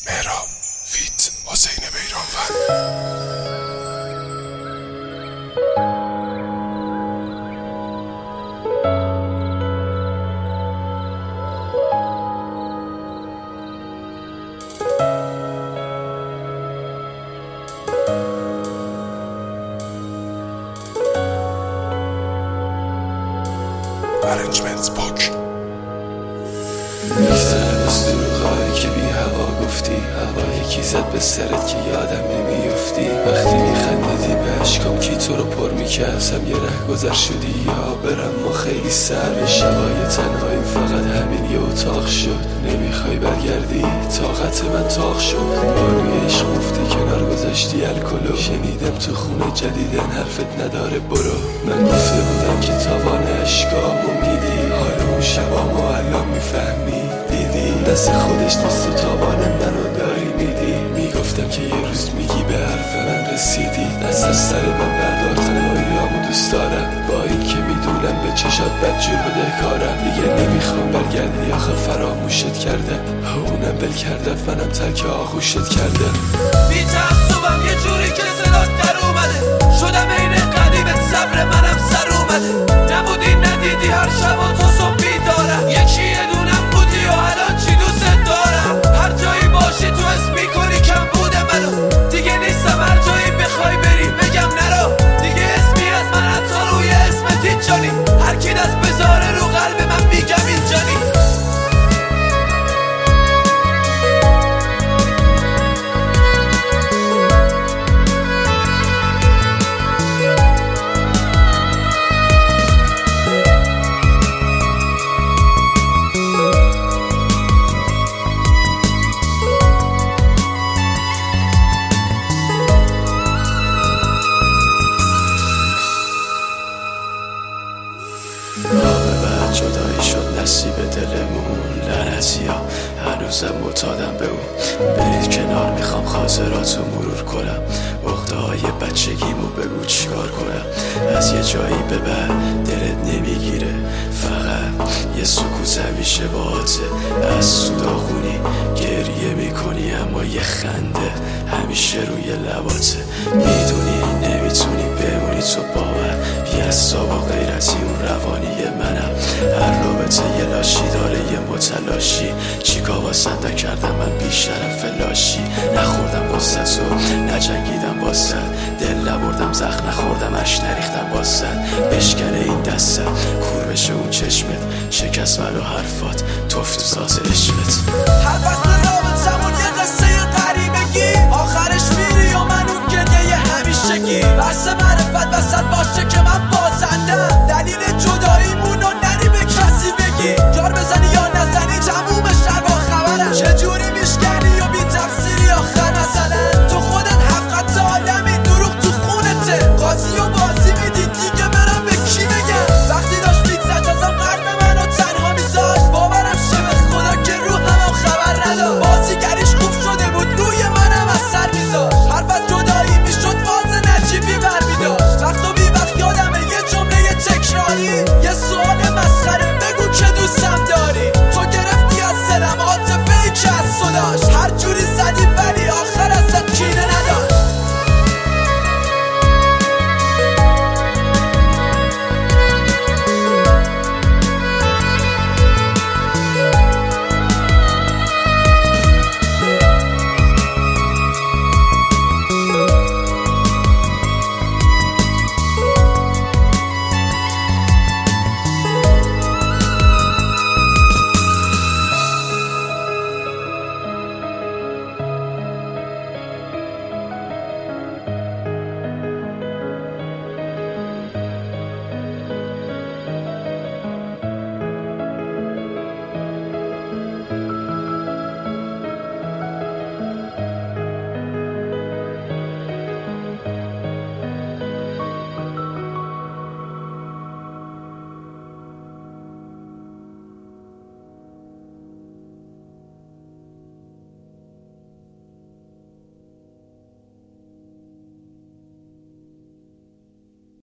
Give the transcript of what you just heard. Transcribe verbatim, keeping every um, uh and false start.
مهراب فیت حسین بیرانوند. Arrangements book. میگذرم از دروغایی که بی هوا گفتی، هوا یکی زد به سرت که یادم نمیافتی. وقتی میخندیدی به عشقام کی تو رو پر میکردم، یه ره گذر شدی یا برم ما خیلی سر. شبای تنهایی فقط همین یه اتاق شد، نمیخوای برگردی طاقت من تاق شد. با روی عشق مفتی کنار گذاشتی الکلو، شنیدم تو خونه جدیدن حرفت نداره برو. من گفته بودم که تاوان عشقامو میدی، حالا اون شبامو الان میفهمی دیدی دست خودش نیست و تاوان منو داری میدی. میگفتم که یه روز میگی به حرف من رسیدی، دست از سر من بردار تنهاییامو دوست دارم. با این که میدونم به چشات بدجور بده کارم، دیگه نمیخوام برگردی آخه فراموشت کردم. اونم بل کردم منم ترک آغوشت کردم. بی تعصبم یه جوری که صدات در اومده، شدم عین قدیمت صبر منم سر اومده. نبودی ندیدی هر شب و تا صبح بیدارم، یکی یه دونم بودی و الان چی دوست دارم. هر جایی باشی تو اسم میکنی کم بوده منو، دیگه نیستم هر جایی بخوای بری بگم نرو. دیگه اسمی از من حتی روی اسمت اینجانی، هر کی دست بذاره رو قلب من میگم اینجانی. جدایی شد نصیب دلمون، لعنتی ها هنوزم معتادم به اون. برید کنار میخوام خاطراتو مرور کنم، عقده های بچگیمو بگو چیکار کنم. از یه جایی به بعد دلت نمیگیره، فقط یه سکوت همیشه باهاته. از سوداغونی گریه میکنی اما یه خنده همیشه روی لباته. میدونی نمیتونی بمونی تو باور، بی عصاب و غیرتی اون روانی منم. هر رابطه یه لاشی داره یه متلاشی، چیکار واسد نکردم من بی شرف لاشی. نخوردم واسد تو نجنگیدم واسد، دل نبردم زخم نخوردم اش نریختم واسد. بشکنه این دستم کور بشه اون چشمت، شکست من و حرفات توف تو ذات عشقت. هر فصل رابطمون یه قصه غریبگی، آخرش میری و من اون گریه همیشگی. بس معرفت وسط باشه که من بازندم، دلیل جداییمون رو نری به کسی بگی. جار بزنی یا نزنی تموم شب با خبرم، چجوری میشکنی و بی تفسیری آخر مثلا. تو خودت هفت خط آدمی دروغ تو خونته، قاضی و بازی میدی دیگه برم به کی بگم. وقتی داشت میگذد ازم قلب منو تنها میذاشت، باورم شه به خدا که رو همم خبر نداشت. بازیگریش خوب شده بود روی منم اثر میذاشت، حرفت جدایی میشد باز نجیبی برمیداشت. وقت و بی وقت یادمه یه جمله تکراری، یه سوال مسخره بگو که دوستم داری. تو گرفتی از دلم عاطفه‌ای که از تو داشت، هر جوری زدی ولی آخر